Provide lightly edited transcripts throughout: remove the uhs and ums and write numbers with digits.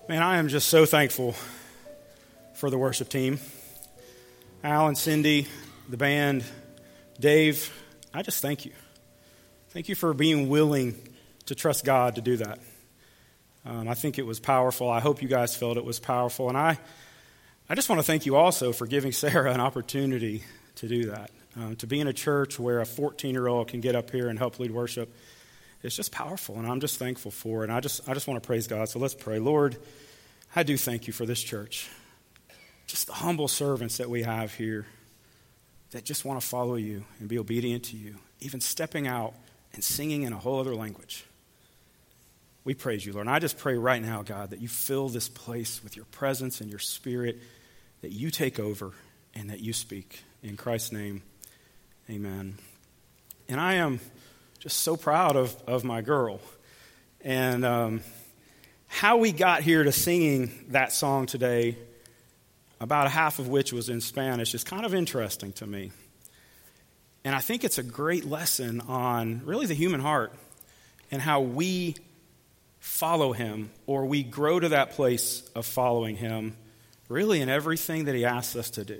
Man, I am just so thankful for the worship team. Alan, Cindy, the band, Dave, I just thank you. Thank you for being willing to trust God to do that. I think it was powerful. I hope you guys felt it was powerful. And I just want to thank you also for giving Sarah an opportunity to do that. To be in a church where a 14-year-old can get up here and help lead worship. It's just powerful, and I'm just thankful for it. And I just want to praise God. So let's pray. Lord, I do thank you for this church. Just the humble servants that we have here that just want to follow you and be obedient to you, even stepping out and singing in a whole other language. We praise you, Lord. And I just pray right now, God, that you fill this place with your presence and your spirit, that you take over and that you speak. In Christ's name, amen. And I am just so proud of my girl. And how we got here to singing that song today, about half of which was in Spanish, is kind of interesting to me. And I think it's a great lesson on really the human heart and how we follow him, or we grow to that place of following him, really in everything that he asks us to do.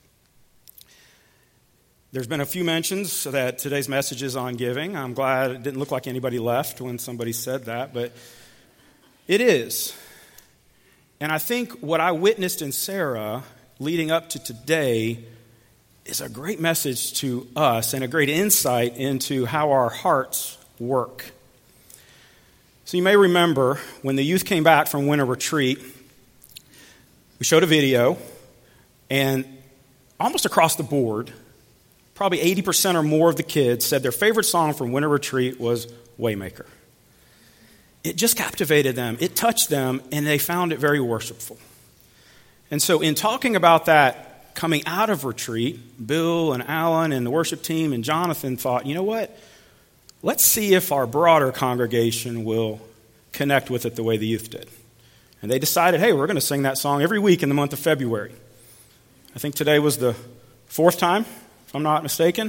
There's been a few mentions that today's message is on giving. I'm glad it didn't look like anybody left when somebody said that, but it is. And I think what I witnessed in Sarah leading up to today is a great message to us and a great insight into how our hearts work. So you may remember when the youth came back from winter retreat, we showed a video, and almost across the board, probably 80% or more of the kids said their favorite song from winter retreat was Waymaker. It just captivated them. It touched them, and they found it very worshipful. And so in talking about that coming out of retreat, Bill and Alan and the worship team and Jonathan thought, you know what? Let's see if our broader congregation will connect with it the way the youth did. And they decided, hey, we're going to sing that song every week in the month of February. I think today was the fourth time, if I'm not mistaken.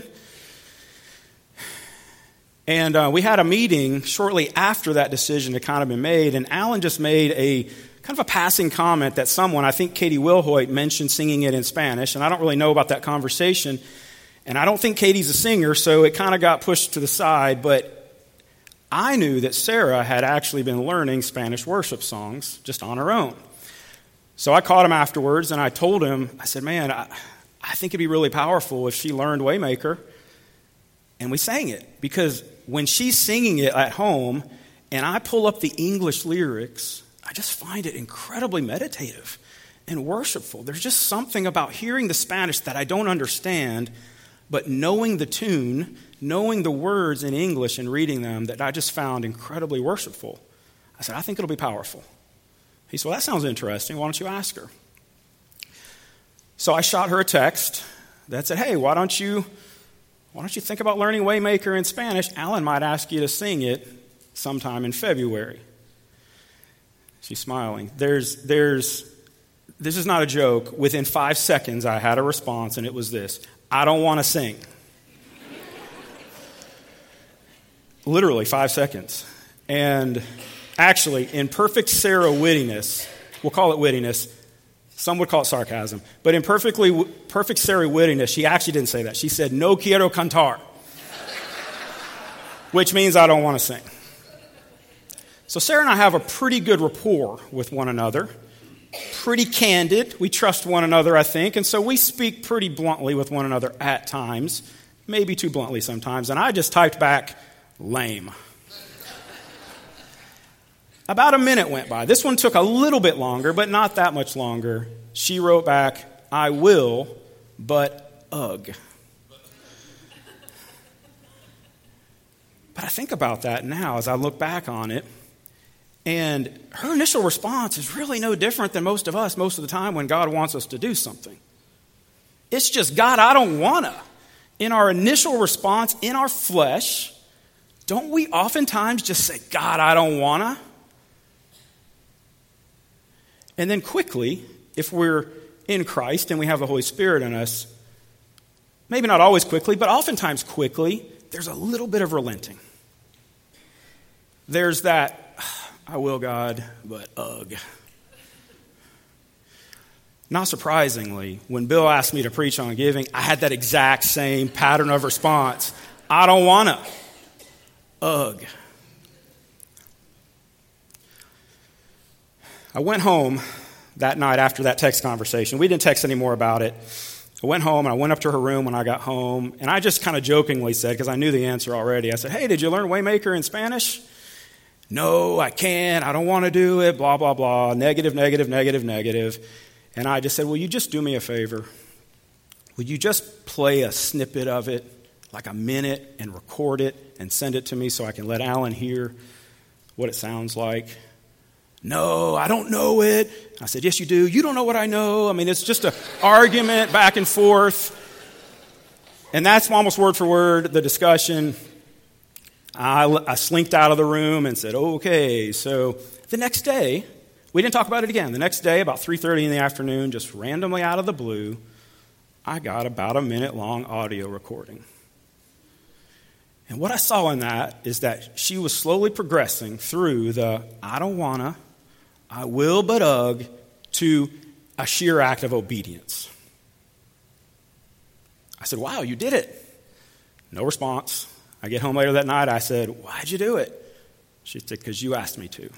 And we had a meeting shortly after that decision had kind of been made, and Alan just made a kind of a passing comment that someone, I think Katie Wilhoit, mentioned singing it in Spanish, and I don't really know about that conversation, and I don't think Katie's a singer, so it kind of got pushed to the side, but I knew that Sarah had actually been learning Spanish worship songs just on her own. So I caught him afterwards, and I told him, I said, man, I think it'd be really powerful if she learned Waymaker, and we sang it, because when she's singing it at home and I pull up the English lyrics, I just find it incredibly meditative and worshipful. There's just something about hearing the Spanish that I don't understand, but knowing the tune, knowing the words in English and reading them that I just found incredibly worshipful. I said, I think it'll be powerful. He said, well, that sounds interesting. Why don't you ask her? So I shot her a text that said, hey, why don't you think about learning Waymaker in Spanish? Alan might ask you to sing it sometime in February. She's smiling. This is not a joke. Within 5 seconds, I had a response, and it was this: I don't want to sing. Literally 5 seconds. And actually, in perfect Sarah wittiness, we'll call it wittiness, some would call it sarcasm. But in perfect Sarah wittiness, she actually didn't say that. She said, no quiero cantar, which means I don't want to sing. So Sarah and I have a pretty good rapport with one another, pretty candid. We trust one another, I think. And so we speak pretty bluntly with one another at times, maybe too bluntly sometimes. And I just typed back, lame. About a minute went by. This one took a little bit longer, but not that much longer. She wrote back, I will, but ugh. But I think about that now as I look back on it, and her initial response is really no different than most of us most of the time when God wants us to do something. It's just, God, I don't want to. In our initial response, in our flesh, don't we oftentimes just say, God, I don't want to? And then quickly, if we're in Christ and we have the Holy Spirit in us, maybe not always quickly, but oftentimes quickly, there's a little bit of relenting. There's that, I will, God, but ugh. Not surprisingly, when Bill asked me to preach on giving, I had that exact same pattern of response. I don't want to. Ugh. I went home that night after that text conversation. We didn't text anymore about it. I went home, and I went up to her room when I got home, and I just kind of jokingly said, because I knew the answer already, I said, hey, did you learn Waymaker in Spanish? No, I can't. I don't want to do it, blah, blah, blah, negative, negative, negative, negative. And I just said, will you just do me a favor? Would you just play a snippet of it, like a minute, and record it and send it to me so I can let Alan hear what it sounds like? No, I don't know it. I said, yes, you do. You don't know what I know. I mean, it's just an argument back and forth. And that's almost word for word the discussion. I slinked out of the room and said, okay. So the next day, we didn't talk about it again. The next day, about 3:30 in the afternoon, just randomly out of the blue, I got about a minute-long audio recording. And what I saw in that is that she was slowly progressing through the I don't wanna, I will but ugh, to a sheer act of obedience. I said, wow, you did it. No response. I get home later that night, I said, why'd you do it? She said, because you asked me to.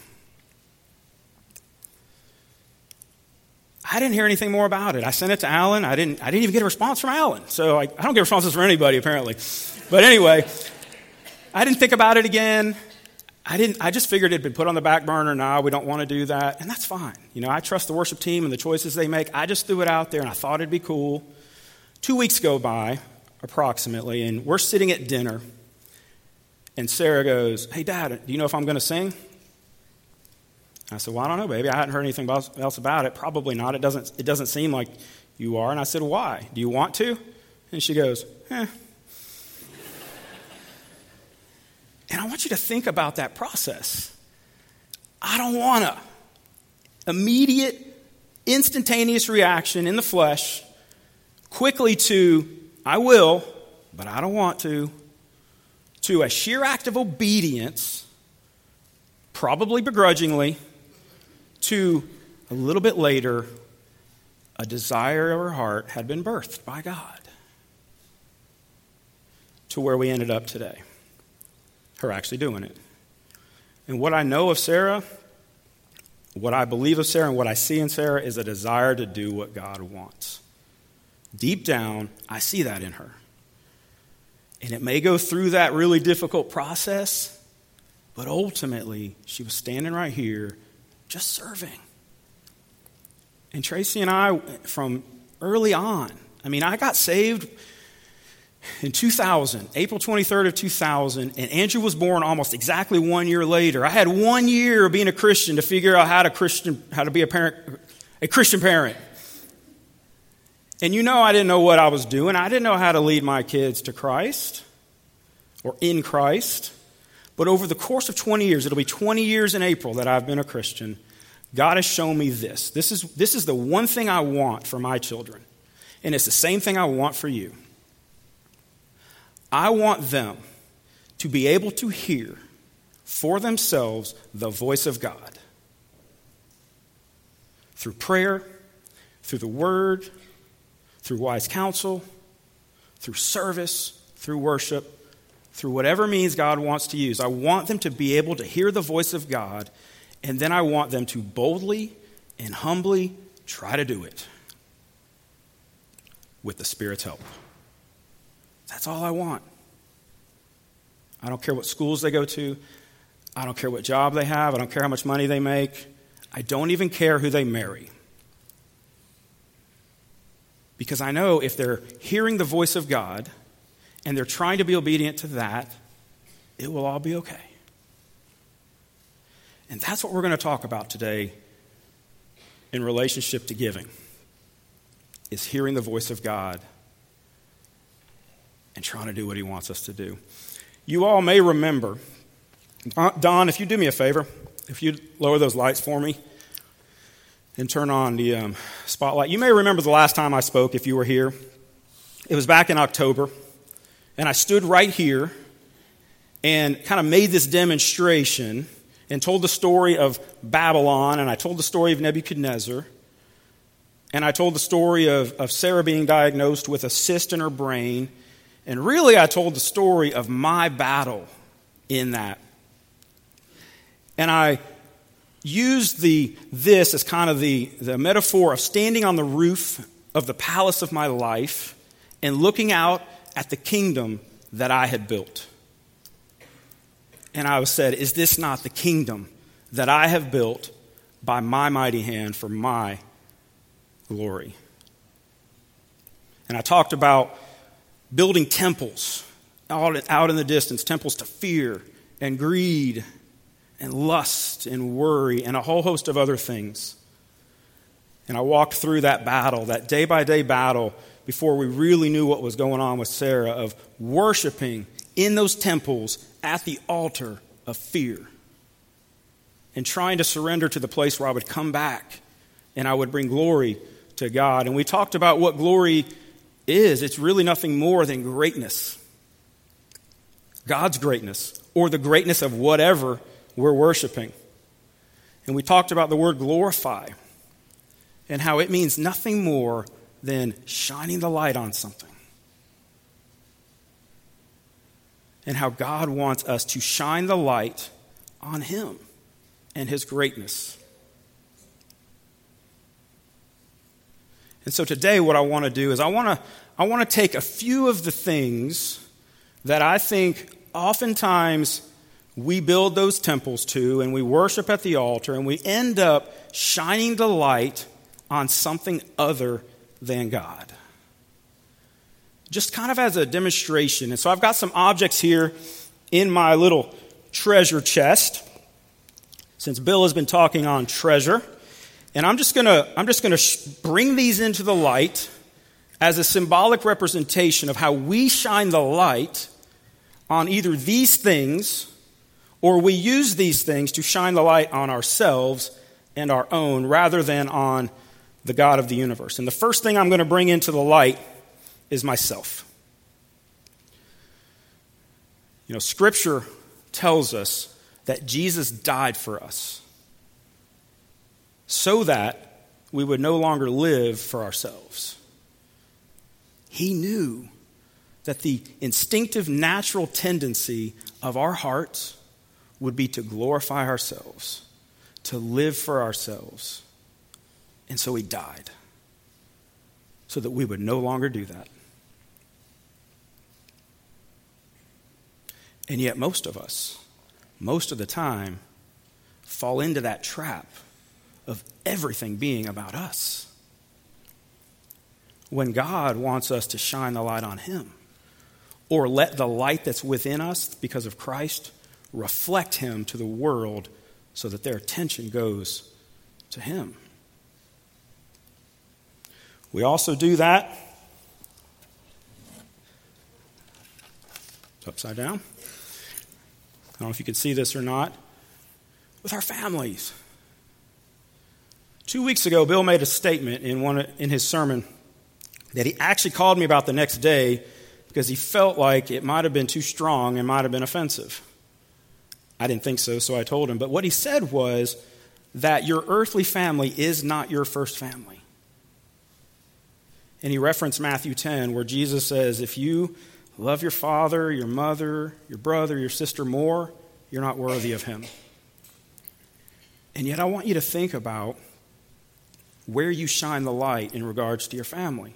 I didn't hear anything more about it. I sent it to Alan. I didn't even get a response from Alan. So I don't get responses from anybody, apparently. But anyway, I didn't think about it again. I just figured it had been put on the back burner. No, we don't want to do that. And that's fine. You know, I trust the worship team and the choices they make. I just threw it out there, and I thought it'd be cool. 2 weeks go by, approximately, and we're sitting at dinner. And Sarah goes, hey, Dad, do you know if I'm going to sing? I said, well, I don't know, baby. I hadn't heard anything else about it. Probably not. It doesn't seem like you are. And I said, why? Do you want to? And she goes, And I want you to think about that process. I don't want to. Immediate, instantaneous reaction in the flesh, quickly to, I will, but I don't want to a sheer act of obedience, probably begrudgingly, to a little bit later, a desire of her heart had been birthed by God to where we ended up today. Her actually doing it. And what I know of Sarah, what I believe of Sarah, and what I see in Sarah is a desire to do what God wants. Deep down, I see that in her. And it may go through that really difficult process, but ultimately, she was standing right here just serving. And Tracy and I, from early on, I mean, I got saved in 2000, April 23rd of 2000, and Andrew was born almost exactly 1 year later. I had 1 year of being a Christian to figure out how to be a Christian parent. And you know I didn't know what I was doing. I didn't know how to lead my kids to Christ or in Christ. But over the course of 20 years, it'll be 20 years in April that I've been a Christian, God has shown me this. This is the one thing I want for my children. And it's the same thing I want for you. I want them to be able to hear for themselves the voice of God. Through prayer, through the word, through wise counsel, through service, through worship, through whatever means God wants to use. I want them to be able to hear the voice of God, and then I want them to boldly and humbly try to do it with the Spirit's help. That's all I want. I don't care what schools they go to. I don't care what job they have. I don't care how much money they make. I don't even care who they marry. Because I know if they're hearing the voice of God and they're trying to be obedient to that, it will all be okay. And that's what we're going to talk about today in relationship to giving, is hearing the voice of God and trying to do what he wants us to do. You all may remember, Don, if you do me a favor, if you lower those lights for me and turn on the spotlight. You may remember the last time I spoke, if you were here. It was back in October, and I stood right here and kind of made this demonstration and told the story of Babylon, and I told the story of Nebuchadnezzar. And I told the story of Sarah being diagnosed with a cyst in her brain. And really, I told the story of my battle in that. And I used this as kind of the metaphor of standing on the roof of the palace of my life and looking out at the kingdom that I had built. And I said, is this not the kingdom that I have built by my mighty hand for my glory? And I talked about building temples out in the distance, temples to fear and greed and lust and worry and a whole host of other things. And I walked through that battle, that day-by-day battle, before we really knew what was going on with Sarah, of worshiping in those temples at the altar of fear and trying to surrender to the place where I would come back and I would bring glory to God. And we talked about what glory is. It's really nothing more than greatness. God's greatness, or the greatness of whatever we're worshiping. And we talked about the word glorify and how it means nothing more than shining the light on something. And how God wants us to shine the light on Him and His greatness. And so today what I want to do is I want to take a few of the things that I think oftentimes we build those temples to and we worship at the altar and we end up shining the light on something other than God. Just kind of as a demonstration. And so I've got some objects here in my little treasure chest, since Bill has been talking on treasure. And I'm just gonna bring these into the light as a symbolic representation of how we shine the light on either these things, or we use these things to shine the light on ourselves and our own rather than on the God of the universe. And the first thing I'm going to bring into the light is myself. You know, Scripture tells us that Jesus died for us so that we would no longer live for ourselves. He knew that the instinctive, natural tendency of our hearts would be to glorify ourselves, to live for ourselves. And so He died so that we would no longer do that. And yet most of us, most of the time, fall into that trap of everything being about us. When God wants us to shine the light on Him, or let the light that's within us because of Christ reflect Him to the world so that their attention goes to Him. We also do that. It's upside down. I don't know if you can see this or not. With our families. 2 weeks ago, Bill made a statement in his sermon that he actually called me about the next day because he felt like it might have been too strong and might have been offensive. I didn't think so, so I told him. But what he said was that your earthly family is not your first family. And he referenced Matthew 10, where Jesus says, if you love your father, your mother, your brother, your sister more, you're not worthy of Him. And yet I want you to think about where you shine the light in regards to your family.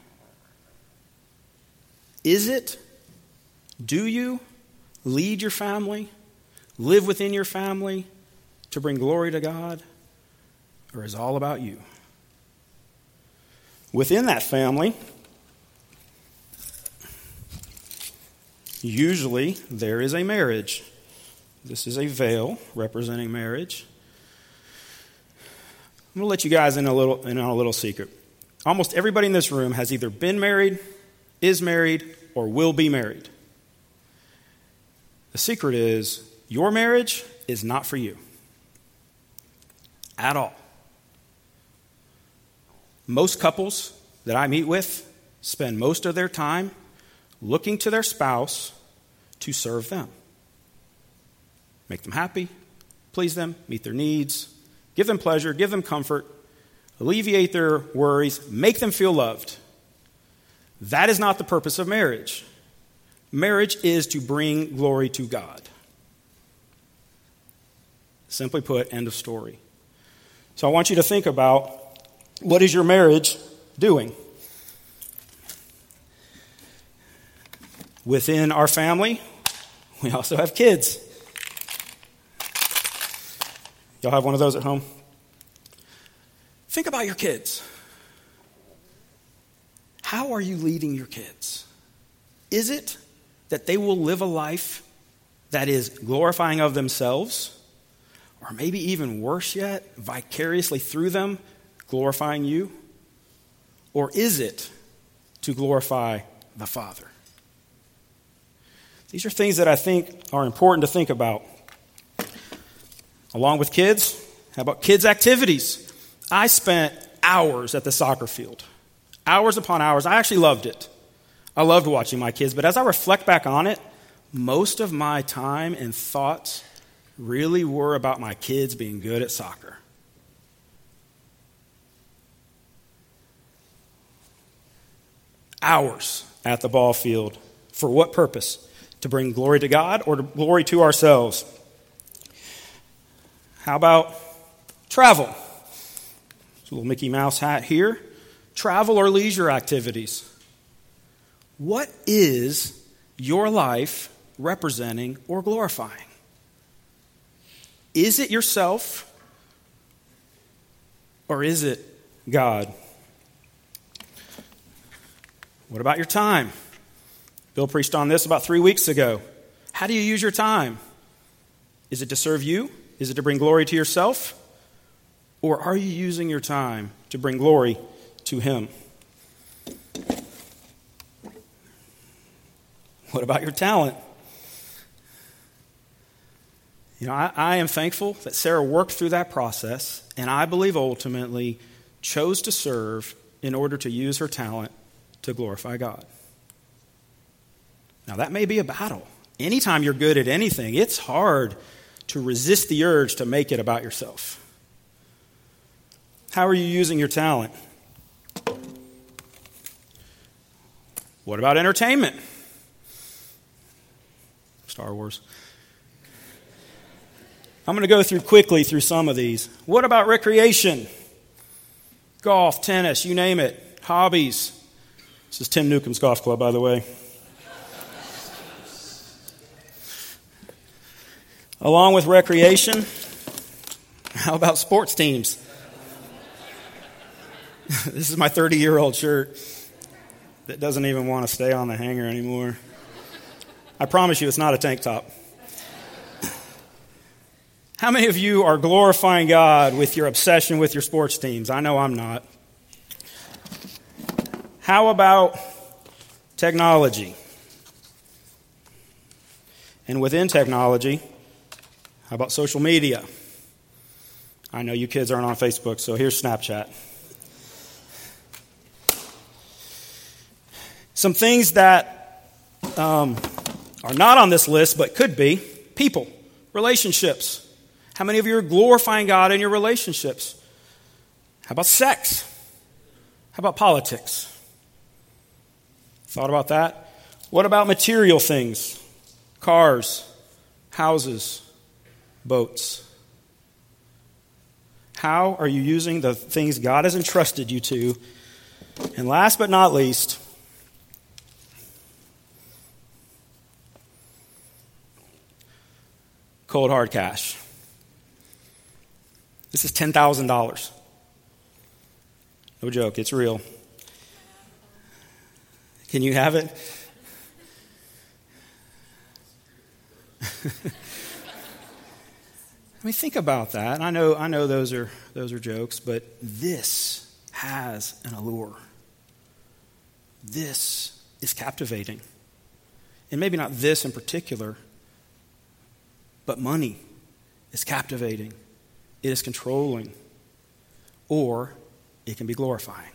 Do you lead your family, live within your family to bring glory to God, or is it all about you? Within that family, usually there is a marriage. This is a veil representing marriage. I'm going to let you guys in on a little secret. Almost everybody in this room has either been married, is married, or will be married. The secret is your marriage is not for you at all. Most couples that I meet with spend most of their time looking to their spouse to serve them. Make them happy, please them, meet their needs, give them pleasure, give them comfort, alleviate their worries, make them feel loved. That is not the purpose of marriage. Marriage is to bring glory to God. Simply put, end of story. So I want you to think about, what is your marriage doing? Within our family, we also have kids. Y'all have one of those at home? Think about your kids. How are you leading your kids? Is it that they will live a life that is glorifying of themselves? Or maybe even worse yet, vicariously through them, glorifying you? Or is it to glorify the Father? These are things that I think are important to think about. Along with kids, how about kids' activities? I spent hours at the soccer field. Hours upon hours. I actually loved it. I loved watching my kids. But as I reflect back on it, most of my time and thoughts really were about my kids being good at soccer. Hours at the ball field. For what purpose? To bring glory to God or to glory to ourselves? How about travel? There's a little Mickey Mouse hat here. Travel or leisure activities. What is your life representing or glorifying? Is it yourself or is it God? What about your time? Bill preached on this about 3 weeks ago. How do you use your time? Is it to serve you? Is it to bring glory to yourself? Or are you using your time to bring glory to Him? What about your talent? You know, I am thankful that Sarah worked through that process, and I believe ultimately chose to serve in order to use her talent to glorify God. Now, that may be a battle. Anytime you're good at anything, it's hard to resist the urge to make it about yourself. How are you using your talent? What about entertainment? Star Wars. I'm going to go quickly through some of these. What about recreation? Golf, tennis, you name it. Hobbies. This is Tim Newcomb's golf club, by the way. Along with recreation, how about sports teams? This is my 30-year-old shirt that doesn't even want to stay on the hanger anymore. I promise you it's not a tank top. How many of you are glorifying God with your obsession with your sports teams? I know I'm not. How about technology? And within technology, how about social media? I know you kids aren't on Facebook, so here's Snapchat. Some things that are not on this list but could be: people, relationships. How many of you are glorifying God in your relationships? How about sex? How about politics? Thought about that? What about material things? Cars, houses, boats. How are you using the things God has entrusted you to? And last but not least, cold hard cash. This is $10,000. No joke, it's real. Can you have it? I mean, think about that. I know those are jokes, but this has an allure. This is captivating. And maybe not this in particular, but money is captivating. It is controlling, or it can be glorifying.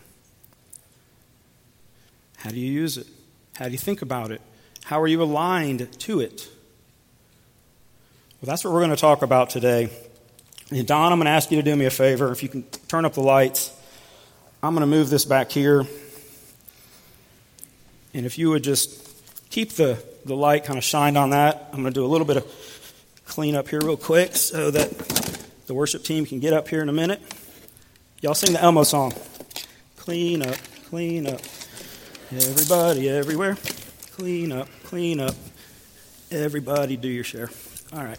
How do you use it? How do you think about it? How are you aligned to it? Well, that's what we're going to talk about today. And Don, I'm going to ask you to do me a favor. If you can turn up the lights. I'm going to move this back here. And if you would just keep the light kind of shined on that, I'm going to do a little bit of cleanup here real quick so that the worship team can get up here in a minute. Y'all sing the Elmo song. Clean up, everybody, everywhere. Clean up, everybody do your share. All right.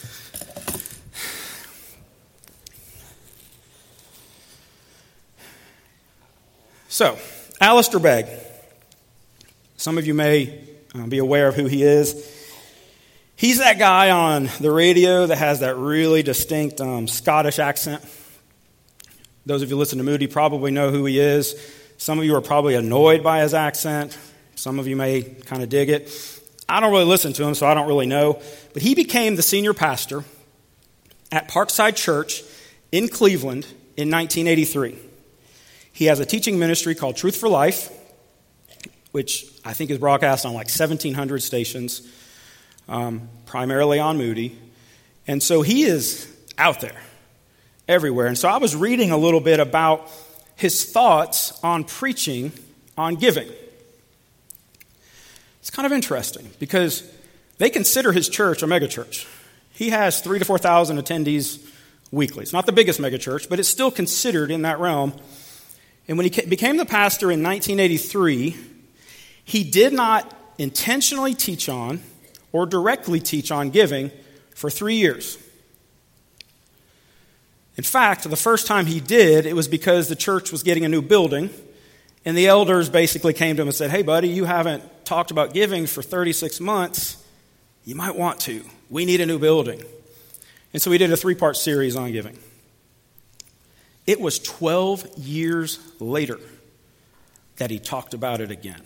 So, Alistair Begg. Some of you may be aware of who he is. He's that guy on the radio that has that really distinct Scottish accent. Those of you listen to Moody probably know who he is. Some of you are probably annoyed by his accent. Some of you may kind of dig it. I don't really listen to him, so I don't really know. But he became the senior pastor at Parkside Church in Cleveland in 1983. He has a teaching ministry called Truth for Life, which I think is broadcast on like 1,700 stations, primarily on Moody. And so he is out there, everywhere. And so I was reading a little bit about his thoughts on preaching on giving. It's kind of interesting because they consider his church a megachurch. He has 3,000 to 4,000 attendees weekly. It's not the biggest megachurch, but it's still considered in that realm. And when he became the pastor in 1983, he did not intentionally teach on or directly teach on giving for 3 years. In fact, the first time he did, it was because the church was getting a new building, and the elders basically came to him and said, "Hey, buddy, you haven't talked about giving for 36 months. You might want to. We need a new building." And so we did a 3-part series on giving. It was 12 years later that he talked about it again.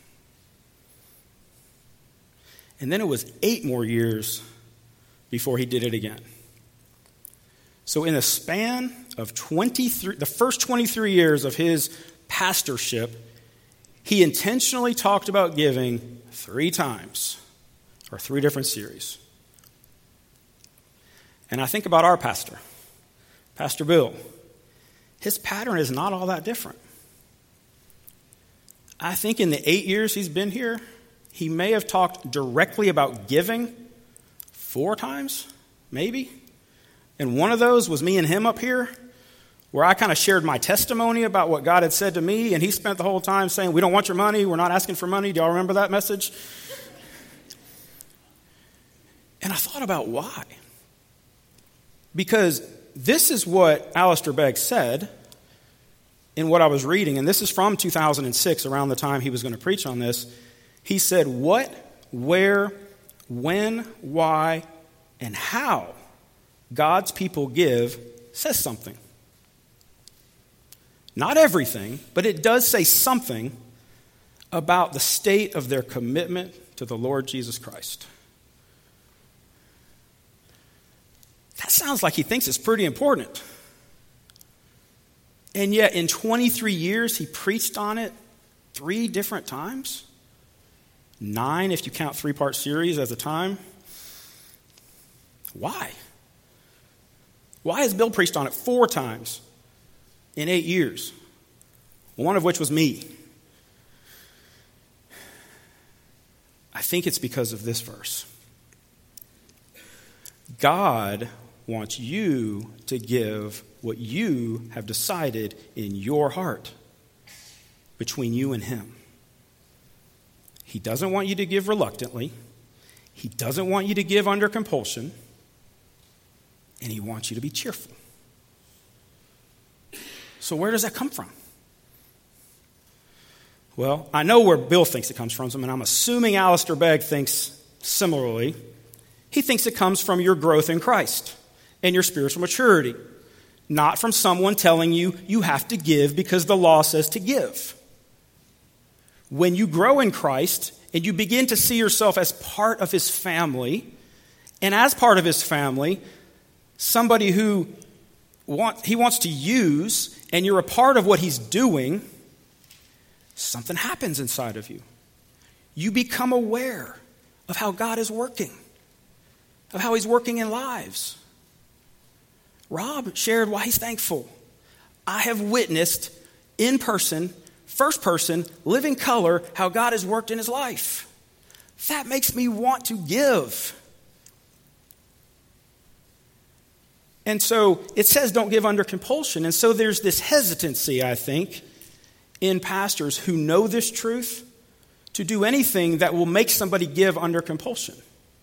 And then it was 8 more years before he did it again. So in the span of the first 23 years of his pastorship, he intentionally talked about giving 3 times, or 3 different series. And I think about our pastor, Pastor Bill. His pattern is not all that different. I think in the 8 years he's been here, he may have talked directly about giving 4 times, maybe. And one of those was me and him up here, where I kind of shared my testimony about what God had said to me, and he spent the whole time saying, "We don't want your money, we're not asking for money." Do y'all remember that message? And I thought about why. Because this is what Alistair Begg said in what I was reading, and this is from 2006, around the time he was going to preach on this. He said, what, where, when, why, and how God's people give says something. Not everything, but it does say something about the state of their commitment to the Lord Jesus Christ. That sounds like he thinks it's pretty important. And yet in 23 years, he preached on it 3 different times. 9 if you count 3-part series as a time. Why? Why has Bill preached on it 4 times in 8 years? One of which was me. I think it's because of this verse. God wants you to give what you have decided in your heart between you and him. He doesn't want you to give reluctantly. He doesn't want you to give under compulsion. And he wants you to be cheerful. So where does that come from? Well, I know where Bill thinks it comes from, and I'm assuming Alistair Begg thinks similarly. He thinks it comes from your growth in Christ and your spiritual maturity, not from someone telling you you have to give because the law says to give. When you grow in Christ and you begin to see yourself as part of his family, and as part of his family, somebody who he wants to use, and you're a part of what he's doing, something happens inside of you. You become aware of how God is working, of how he's working in lives. Rob shared why he's thankful. I have witnessed in person, first person, living color, how God has worked in his life. That makes me want to give. And so it says don't give under compulsion. And so there's this hesitancy, I think, in pastors who know this truth to do anything that will make somebody give under compulsion.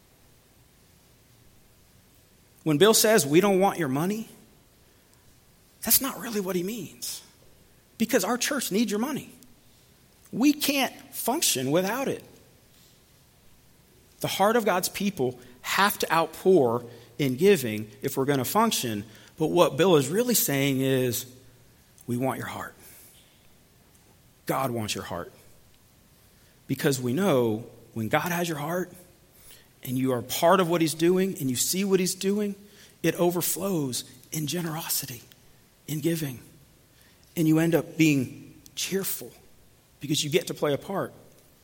When Bill says we don't want your money, that's not really what he means. Because our church needs your money. We can't function without it. The heart of God's people have to outpour in giving if we're going to function. But what Bill is really saying is, we want your heart. God wants your heart. Because we know when God has your heart and you are part of what he's doing and you see what he's doing, it overflows in generosity, in giving. And you end up being cheerful because you get to play a part.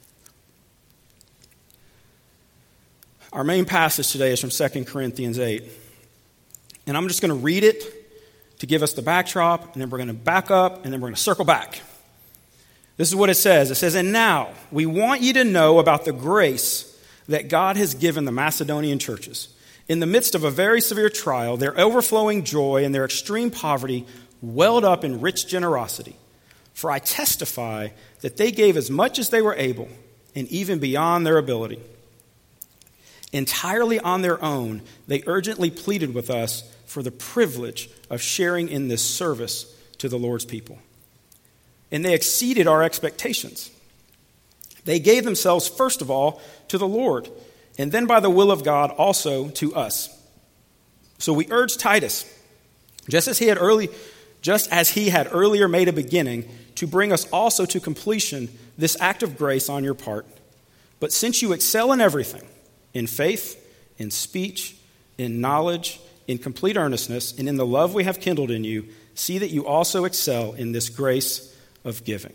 Our main passage today is from 2 Corinthians 8. And I'm just going to read it to give us the backdrop, and then we're going to back up, and then we're going to circle back. This is what it says. It says, "And now we want you to know about the grace that God has given the Macedonian churches. In the midst of a very severe trial, their overflowing joy and their extreme poverty welled up in rich generosity. For I testify that they gave as much as they were able, and even beyond their ability. Entirely on their own, they urgently pleaded with us for the privilege of sharing in this service to the Lord's people. And they exceeded our expectations. They gave themselves first of all to the Lord, and then by the will of God also to us. So we urge Titus, just as he had earlier made a beginning, to bring us also to completion this act of grace on your part. But since you excel in everything, in faith, in speech, in knowledge, in complete earnestness, and in the love we have kindled in you, see that you also excel in this grace of giving."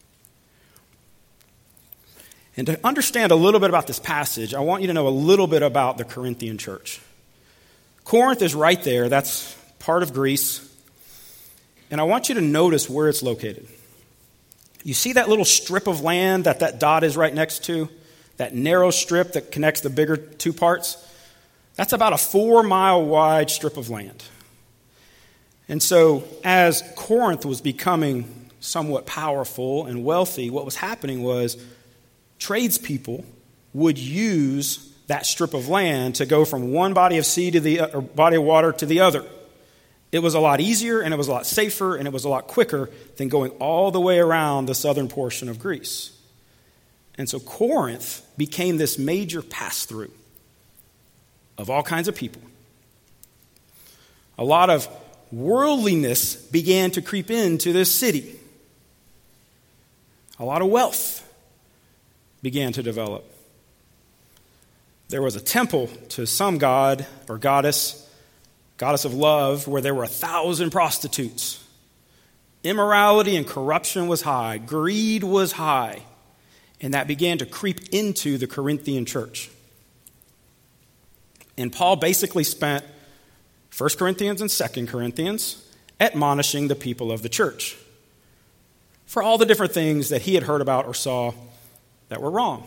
And to understand a little bit about this passage, I want you to know a little bit about the Corinthian church. Corinth is right there. That's part of Greece. And I want you to notice where it's located. You see that little strip of land that dot is right next to? That narrow strip that connects the bigger two parts? That's about a 4-mile wide strip of land. And so as Corinth was becoming somewhat powerful and wealthy, what was happening was tradespeople would use that strip of land to go from one body of sea to the body of water to the other. It was a lot easier, and it was a lot safer, and it was a lot quicker than going all the way around the southern portion of Greece. And so Corinth became this major pass-through of all kinds of people. A lot of worldliness began to creep into this city. A lot of wealth began to develop. There was a temple to some god or goddess of love, where there were 1,000 prostitutes. Immorality and corruption was high. Greed was high. And that began to creep into the Corinthian church. And Paul basically spent 1 Corinthians and 2 Corinthians admonishing the people of the church for all the different things that he had heard about or saw that were wrong.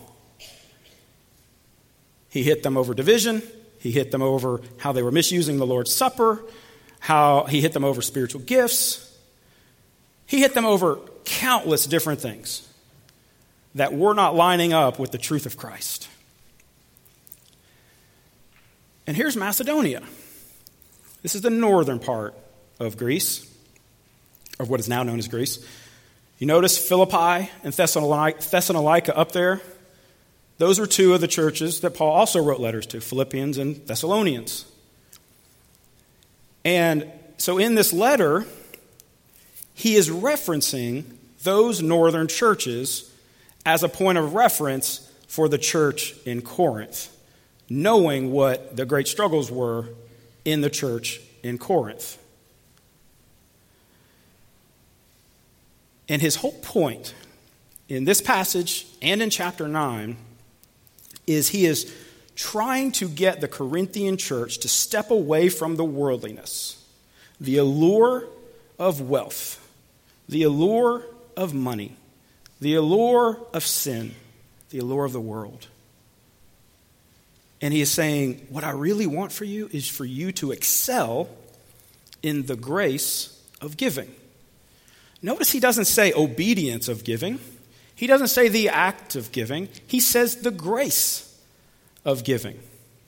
He hit them over division. He hit them over how they were misusing the Lord's Supper, how he hit them over spiritual gifts. He hit them over countless different things that were not lining up with the truth of Christ. And here's Macedonia. This is the northern part of Greece, of what is now known as Greece. You notice Philippi and Thessalonica up there? Those were two of the churches that Paul also wrote letters to, Philippians and Thessalonians. And so in this letter, he is referencing those northern churches as a point of reference for the church in Corinth, knowing what the great struggles were in the church in Corinth. And his whole point in this passage and in chapter 9 is he is trying to get the Corinthian church to step away from the worldliness, the allure of wealth, the allure of money, the allure of sin, the allure of the world. And he is saying, what I really want for you is for you to excel in the grace of giving. Notice he doesn't say obedience of giving. He doesn't say the act of giving. He says the grace of giving.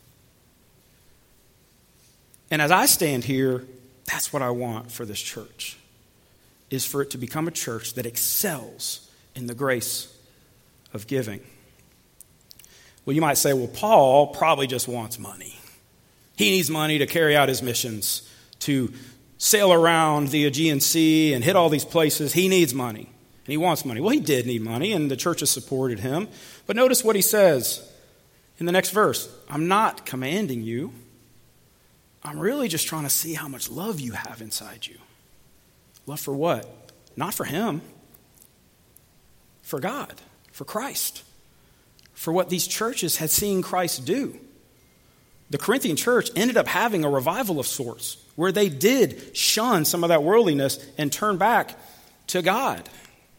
And as I stand here, that's what I want for this church, is for it to become a church that excels in the grace of giving. Well, you might say, well, Paul probably just wants money. He needs money to carry out his missions, to sail around the Aegean Sea and hit all these places. He needs money, and he wants money. Well, he did need money, and the church has supported him. But notice what he says in the next verse. I'm not commanding you. I'm really just trying to see how much love you have inside you. Love for what? Not for him. For God, for Christ, for what these churches had seen Christ do. The Corinthian church ended up having a revival of sorts where they did shun some of that worldliness and turn back to God.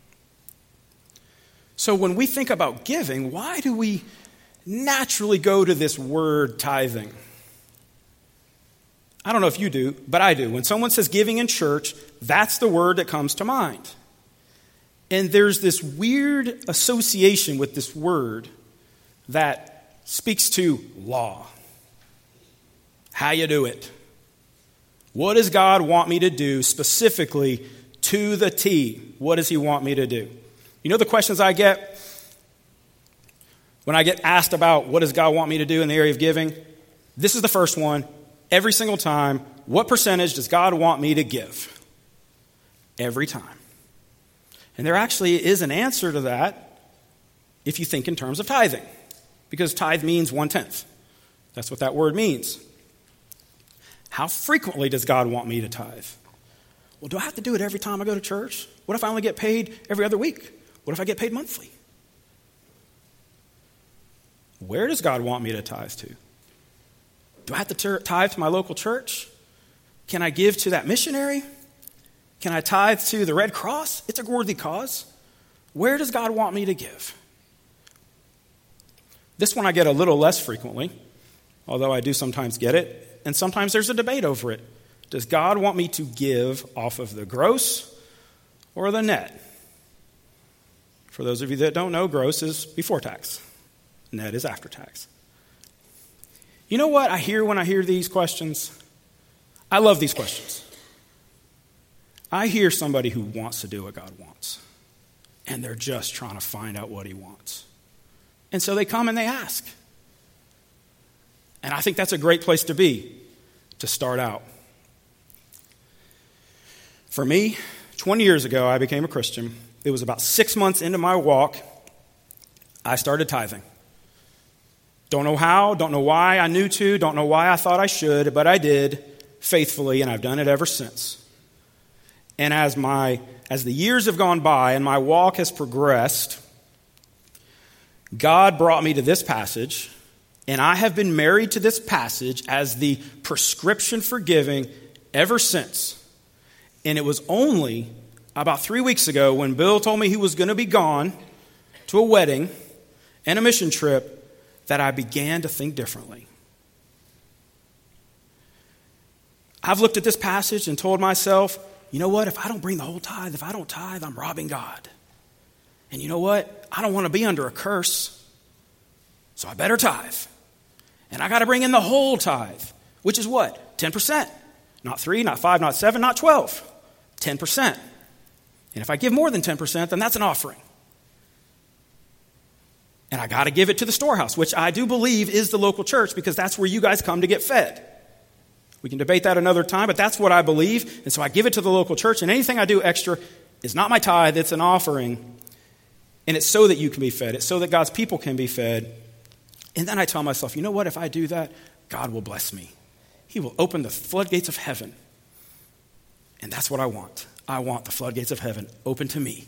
So when we think about giving, why do we naturally go to this word tithing? I don't know if you do, but I do. When someone says giving in church, that's the word that comes to mind. And there's this weird association with this word that speaks to law. How you do it. What does God want me to do specifically to the T? What does he want me to do? You know the questions I get when I get asked about what does God want me to do in the area of giving? This is the first one. Every single time, what percentage does God want me to give? Every time. And there actually is an answer to that if you think in terms of tithing. Because tithe means 1/10. That's what that word means. How frequently does God want me to tithe? Well, do I have to do it every time I go to church? What if I only get paid every other week? What if I get paid monthly? Where does God want me to tithe to? Do I have to tithe to my local church? Can I give to that missionary? Can I tithe to the Red Cross? It's a worthy cause. Where does God want me to give? This one I get a little less frequently, although I do sometimes get it, and sometimes there's a debate over it. Does God want me to give off of the gross or the net? For those of you that don't know, gross is before tax. Net is after tax. You know what I hear when I hear these questions? I love these questions. I hear somebody who wants to do what God wants, and they're just trying to find out what he wants. And so they come and they ask. And I think that's a great place to be, to start out. For me, 20 years ago, I became a Christian. It was about 6 months into my walk, I started tithing. Don't know how, don't know why I knew to, don't know why I thought I should, but I did faithfully, and I've done it ever since. And as the years have gone by and my walk has progressed, God brought me to this passage, and I have been married to this passage as the prescription for giving ever since. And it was only about 3 weeks ago when Bill told me he was going to be gone to a wedding and a mission trip that I began to think differently. I've looked at this passage and told myself, you know what? If I don't bring the whole tithe, if I don't tithe, I'm robbing God. And you know what? I don't want to be under a curse, so I better tithe. And I got to bring in the whole tithe, which is what? 10%. Not 3, not 5, not 7, not 12. 10%. And if I give more than 10%, then that's an offering. And I got to give it to the storehouse, which I do believe is the local church, because that's where you guys come to get fed. We can debate that another time, but that's what I believe. And so I give it to the local church, and anything I do extra is not my tithe, it's an offering. And it's so that you can be fed. It's so that God's people can be fed. And then I tell myself, you know what? If I do that, God will bless me. He will open the floodgates of heaven. And that's what I want. I want the floodgates of heaven open to me.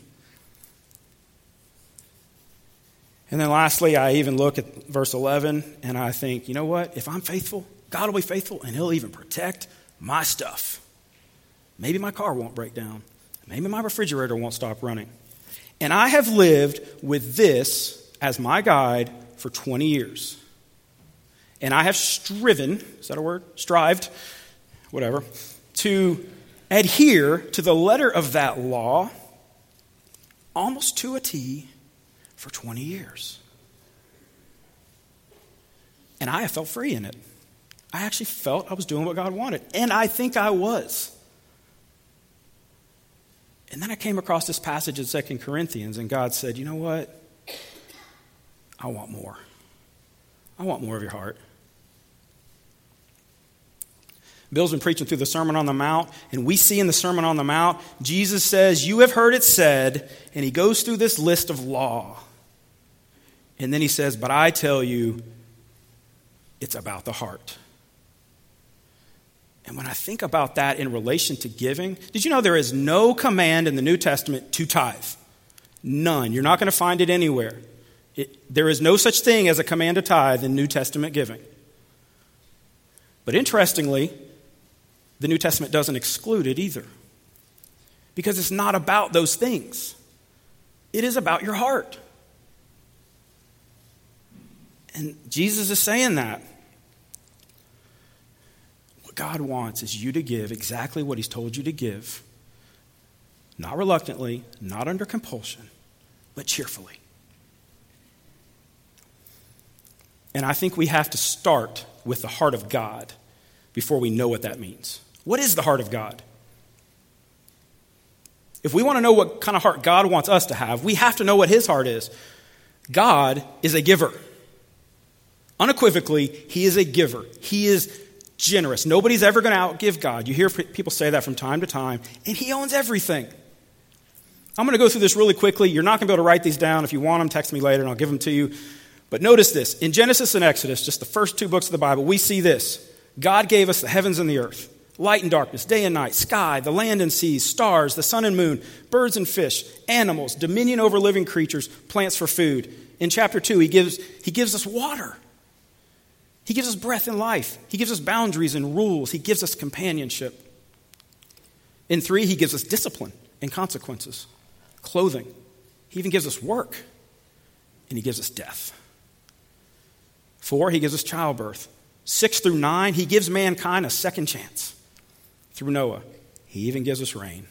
And then lastly, I even look at verse 11, and I think, you know what? If I'm faithful, God will be faithful, and he'll even protect my stuff. Maybe my car won't break down. Maybe my refrigerator won't stop running. And I have lived with this as my guide for 20 years. And I have striven, is that a word? Strived, whatever, to adhere to the letter of that law almost to a T for 20 years. And I have felt free in it. I actually felt I was doing what God wanted. And I think I was. And then I came across this passage in 2 Corinthians, and God said, you know what? I want more. I want more of your heart. Bill's been preaching through the Sermon on the Mount, and we see in the Sermon on the Mount, Jesus says, you have heard it said, and he goes through this list of law. And then he says, but I tell you, it's about the heart. And when I think about that in relation to giving, did you know there is no command in the New Testament to tithe? None. You're not going to find it anywhere. There is no such thing as a command to tithe in New Testament giving. But interestingly, the New Testament doesn't exclude it either. Because it's not about those things. It is about your heart. And Jesus is saying that. What God wants is you to give exactly what he's told you to give. Not reluctantly, not under compulsion, but cheerfully. And I think we have to start with the heart of God before we know what that means. What is the heart of God? If we want to know what kind of heart God wants us to have, we have to know what his heart is. God is a giver. Unequivocally, he is a giver. He is generous. Nobody's ever going to outgive God. You hear people say that from time to time, and he owns everything. I'm going to go through this really quickly. You're not going to be able to write these down. If you want them, text me later, and I'll give them to you. But notice this. In Genesis and Exodus, just the first two books of the Bible, we see this. God gave us the heavens and the earth, light and darkness, day and night, sky, the land and seas, stars, the sun and moon, birds and fish, animals, dominion over living creatures, plants for food. In chapter 2, he gives us water. He gives us breath and life. He gives us boundaries and rules. He gives us companionship. In 3, he gives us discipline and consequences, clothing. He even gives us work, and he gives us death. 4, he gives us childbirth. 6 through 9, he gives mankind a second chance. Through Noah, he even gives us rain.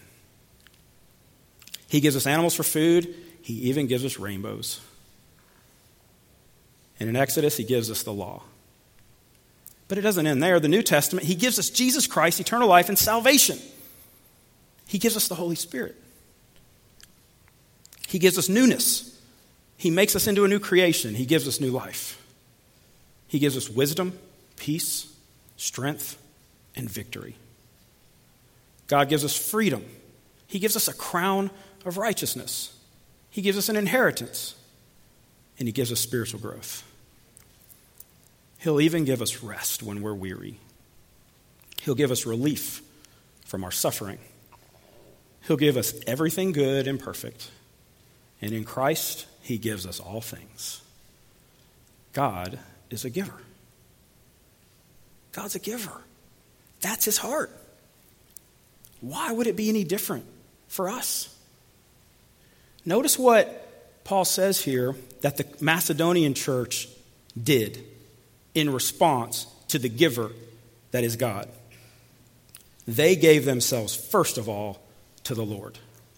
He gives us animals for food. He even gives us rainbows. And in Exodus, he gives us the law. But it doesn't end there. The New Testament, he gives us Jesus Christ, eternal life, and salvation. He gives us the Holy Spirit. He gives us newness. He makes us into a new creation. He gives us new life. He gives us wisdom, peace, strength, and victory. God gives us freedom. He gives us a crown of righteousness. He gives us an inheritance. And he gives us spiritual growth. He'll even give us rest when we're weary. He'll give us relief from our suffering. He'll give us everything good and perfect. And in Christ, he gives us all things. God is a giver. God's a giver. That's his heart. Why would it be any different for us? Notice what Paul says here that the Macedonian church did in response to the giver that is God. They gave themselves, first of all, to the Lord.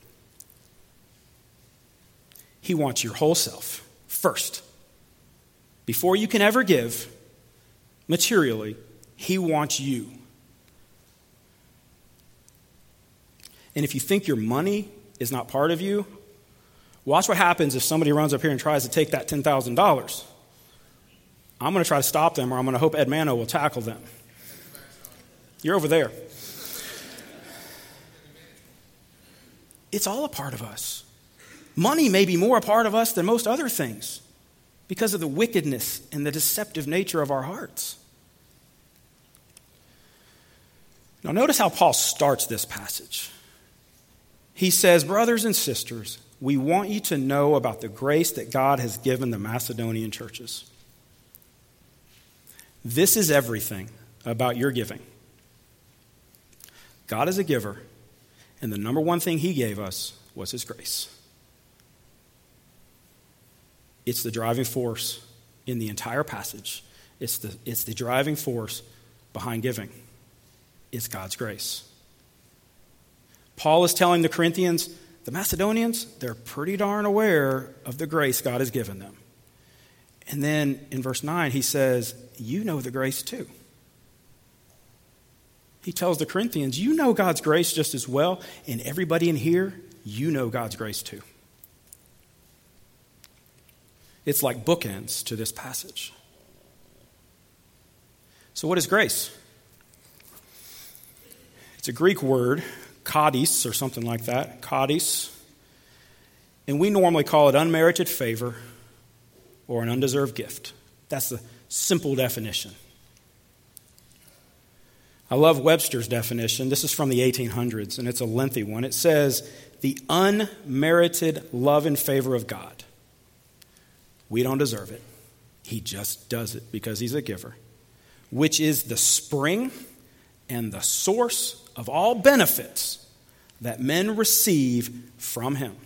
He wants your whole self first. Before you can ever give materially, he wants you. And if you think your money is not part of you, watch what happens if somebody runs up here and tries to take that $10,000. I'm going to try to stop them, or I'm going to hope Ed Mano will tackle them. You're over there. It's all a part of us. Money may be more a part of us than most other things because of the wickedness and the deceptive nature of our hearts. Now, notice how Paul starts this passage. He says, brothers and sisters, we want you to know about the grace that God has given the Macedonian churches. This is everything about your giving. God is a giver, And the number one thing he gave us was his grace. It's the driving force in the entire passage. It's the driving force behind giving. It's God's grace. Paul is telling the Corinthians, the Macedonians, they're pretty darn aware of the grace God has given them. And then in verse 9, he says, you know the grace too. He tells the Corinthians, you know God's grace just as well, and everybody in here, you know God's grace too. It's like bookends to this passage. So what is grace? It's a Greek word, kadis, or something like that, kadis. And we normally call it unmerited favor or an undeserved gift. That's the simple definition. I love Webster's definition. This is from the 1800s, and it's a lengthy one. It says, the unmerited love and favor of God. We don't deserve it. He just does it because he's a giver, which is the spring and the source of all benefits that men receive from him.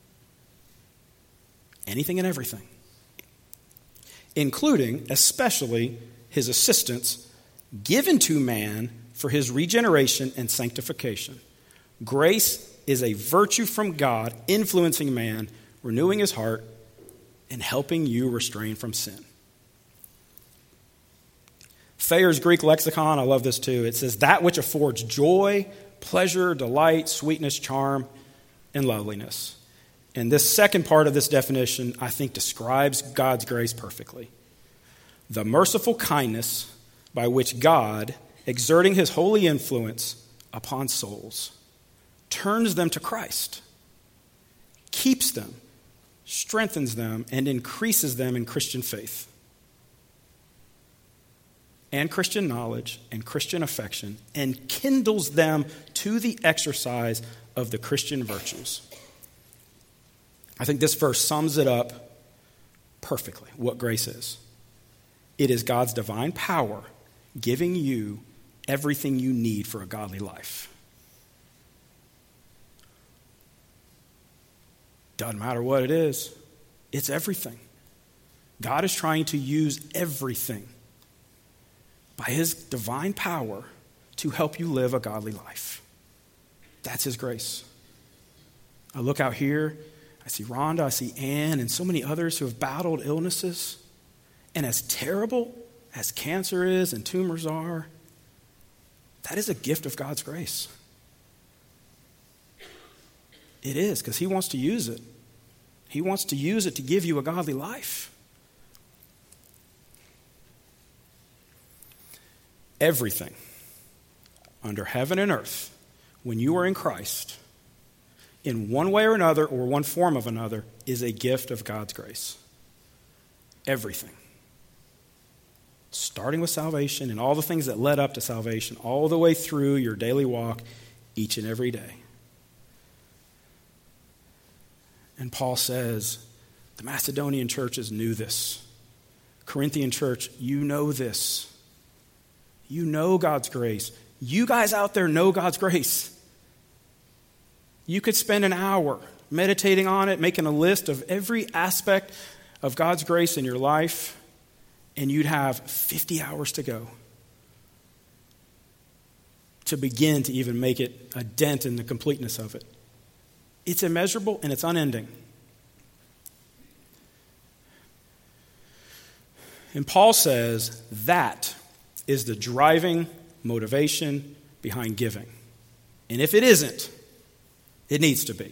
Anything and everything, including, especially, his assistance given to man for his regeneration and sanctification. Grace is a virtue from God influencing man, renewing his heart, and helping you restrain from sin. Thayer's Greek lexicon, I love this too. It says, that which affords joy, pleasure, delight, sweetness, charm, and loveliness. And this second part of this definition, I think, describes God's grace perfectly. The merciful kindness by which God, exerting his holy influence upon souls, turns them to Christ, keeps them, strengthens them, and increases them in Christian faith and Christian knowledge and Christian affection, and kindles them to the exercise of the Christian virtues. I think this verse sums it up perfectly, what grace is. It is God's divine power giving you everything you need for a godly life. Doesn't matter what it is. It's everything. God is trying to use everything by his divine power to help you live a godly life. That's his grace. I look out here, I see Rhonda, I see Ann, and so many others who have battled illnesses. And as terrible as cancer is and tumors are, that is a gift of God's grace. It is, because he wants to use it. He wants to use it to give you a godly life. Everything under heaven and earth, when you are in Christ, in one way or another, or one form of another, is a gift of God's grace. Everything. Starting with salvation and all the things that led up to salvation, all the way through your daily walk, each and every day. And Paul says, the Macedonian churches knew this. Corinthian church, you know this. You know God's grace. You guys out there know God's grace. You could spend an hour meditating on it, making a list of every aspect of God's grace in your life, and you'd have 50 hours to go to begin to even make it a dent in the completeness of it. It's immeasurable and it's unending. And Paul says that is the driving motivation behind giving. And if it isn't, it needs to be.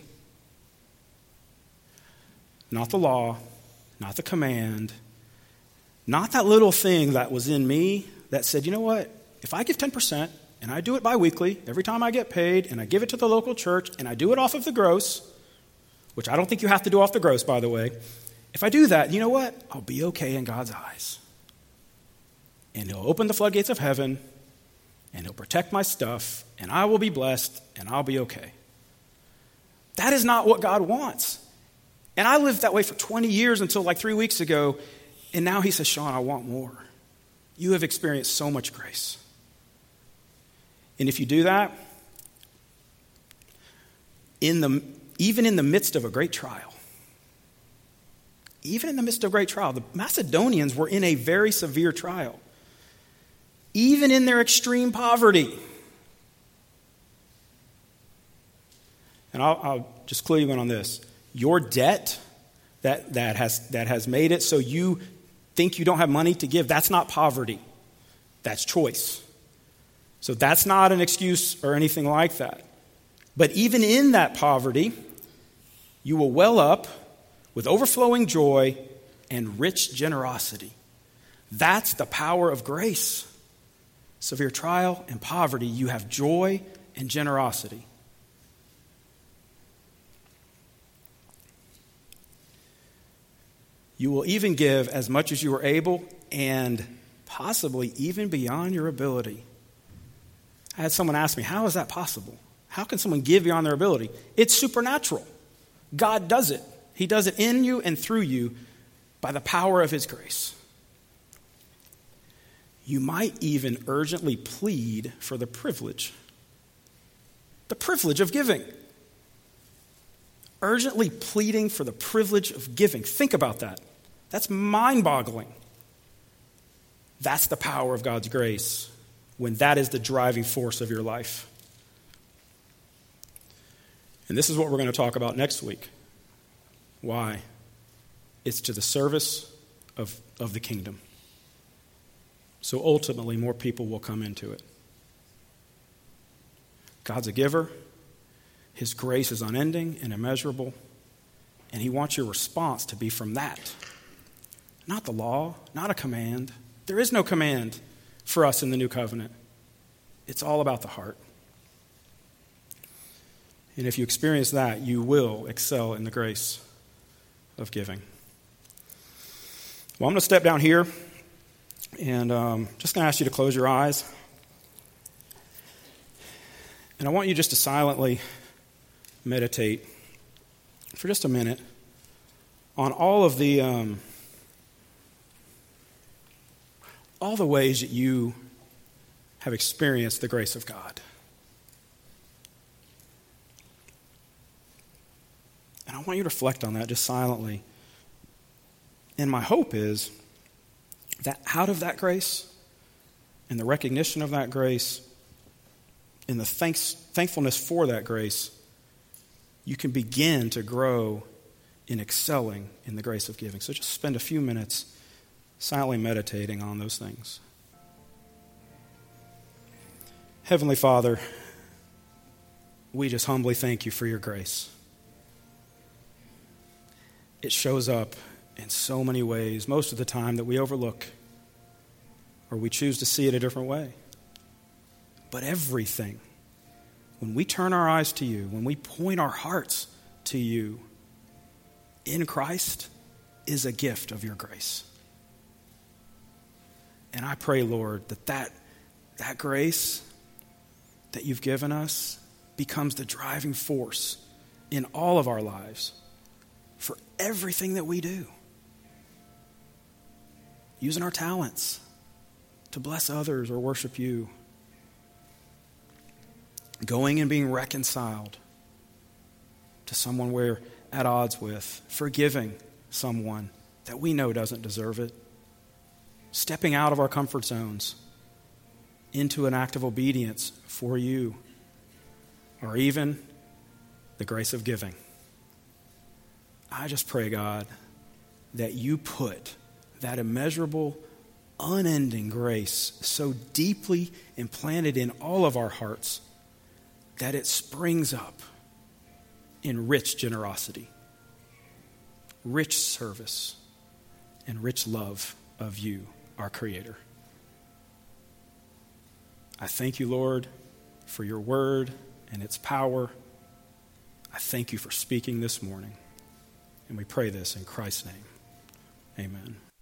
Not the law, not the command, not that little thing that was in me that said, you know what, if I give 10% and I do it biweekly, every time I get paid, and I give it to the local church, and I do it off of the gross, which I don't think you have to do off the gross, by the way. If I do that, you know what? I'll be okay in God's eyes. And he'll open the floodgates of heaven, and he'll protect my stuff, and I will be blessed, and I'll be okay. That is not what God wants. And I lived that way for 20 years until like 3 weeks ago, and now he says, Sean, I want more. You have experienced so much grace. And if you do that, even in the midst of a great trial. Even in the midst of a great trial. The Macedonians were in a very severe trial. Even in their extreme poverty. And I'll just clue you in on this. Your debt that has made it so you think you don't have money to give, that's not poverty. That's choice. So that's not an excuse or anything like that. But even in that poverty, you will well up with overflowing joy and rich generosity. That's the power of grace. Severe trial and poverty, you have joy and generosity. You will even give as much as you are able and possibly even beyond your ability. I had someone ask me, how is that possible? How can someone give beyond their ability? It's supernatural. God does it. He does it in you and through you by the power of his grace. You might even urgently plead for the privilege of giving. Urgently pleading for the privilege of giving. Think about that. That's mind-boggling. That's the power of God's grace when that is the driving force of your life. And this is what we're going to talk about next week. Why? It's to the service of the kingdom. So ultimately, more people will come into it. God's a giver. His grace is unending and immeasurable. And he wants your response to be from that. Not the law, not a command. There is no command for us in the new covenant. It's all about the heart. And if you experience that, you will excel in the grace of giving. Well, I'm going to step down here, and just going to ask you to close your eyes. And I want you just to silently meditate for just a minute on all the ways that you have experienced the grace of God. And I want you to reflect on that just silently. And my hope is that out of that grace and the recognition of that grace and the thankfulness for that grace, you can begin to grow in excelling in the grace of giving. So just spend a few minutes silently meditating on those things. Heavenly Father, we just humbly thank you for your grace. It shows up in so many ways, most of the time that we overlook or we choose to see it a different way. But everything, when we turn our eyes to you, when we point our hearts to you in Christ, is a gift of your grace. And I pray, Lord, that grace that you've given us becomes the driving force in all of our lives for everything that we do. Using our talents to bless others or worship you. Going and being reconciled to someone we're at odds with. Forgiving someone that we know doesn't deserve it. Stepping out of our comfort zones into an act of obedience for you. Or even the grace of giving. I just pray, God, that you put that immeasurable, unending grace so deeply implanted in all of our hearts that it springs up in rich generosity, rich service, and rich love of you, our Creator. I thank you, Lord, for your word and its power. I thank you for speaking this morning. And we pray this in Christ's name. Amen.